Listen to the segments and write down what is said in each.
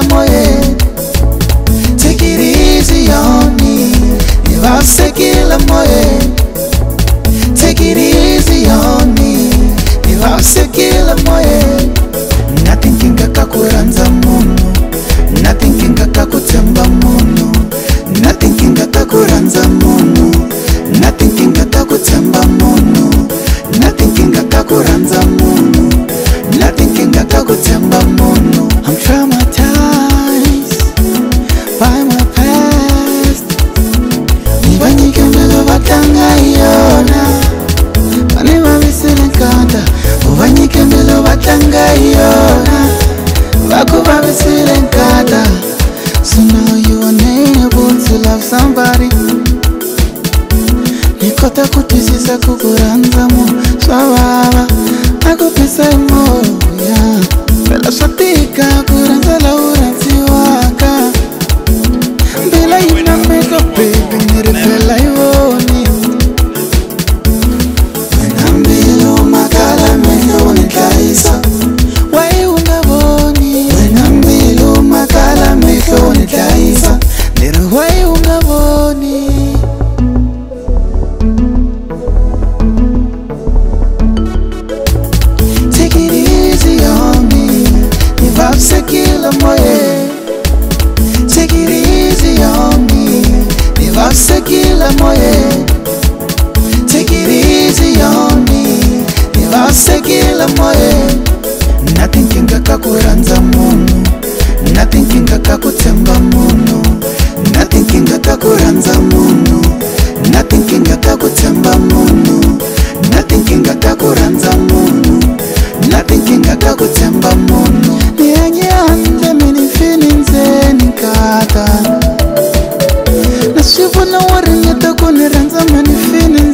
vakuvavisekila moye. Take it easy on me, nivavisekila moye. Take it easy on me, nivavisekila moye. Nothing kinga kakuranza munhu, nothing kinga kakutsemba munhu, nothing kinga kakuranza munhu, nothing kinga kakutsemba munhu, nothing kinga kakuranza munhu, nothing kinga kakutsemba munhu. I'm traumatized by my past. Nivanyike mbele vatanga iyona, vane vavisile nkanda. Uvanyike mbele vatanga iyona, vakuvavisile nkanda. So now you unable to love somebody. Nikota kutwisisa kukuranza mu swavava, nakupisa moya. Vela swatika kuranza la uranzi waka. Bila ina make up baby, nirifela ivoni. Wenambilo makala mendo nikaisa, wai ungavoni. Wenambilo makala mendo nikaisa, nero wai ungavoni. Take it easy on me, nivavisekila moye. Take it easy on me, nivavisekila moye. Take it easy on me, nivavisekila moye. Nothing kinga kakuranza munhu, nothing kinga kakutsemba munhu, nothing kinga kakuranza munhu, nothing kinga kakutsemba munhu, nothing kinga kakuranza munhu, nothing kinga kakutsemba munhu. Nianye ande mini feelings nikata, nasivona waringeta kuniranza mini feelings.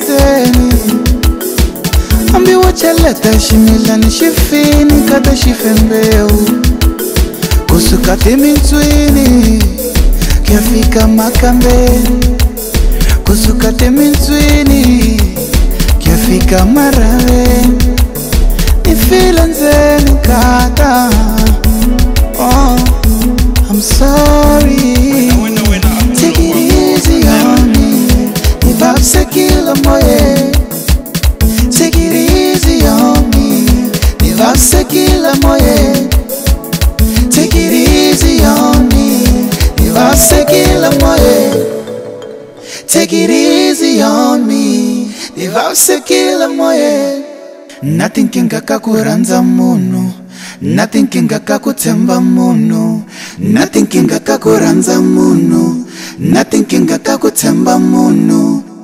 Ambi wachaleta shimilani shifini kata shifembeu, kusuka temintswini kiafika makambe, kusuka temintswini kiafika marave. Nifila nzeni kata, oh, I'm sorry. Take it easy on me, nivavisekila moye. Take it easy on me, nivavisekila moye. Take it easy on me, nivavisekila moye. Take it easy on me, nivavisekila moye. Nothing kinga kakuranza munhu, nothing kinga kakutsemba munhu, nothing kinga kakuranza munhu, nothing kinga kakutsemba munhu.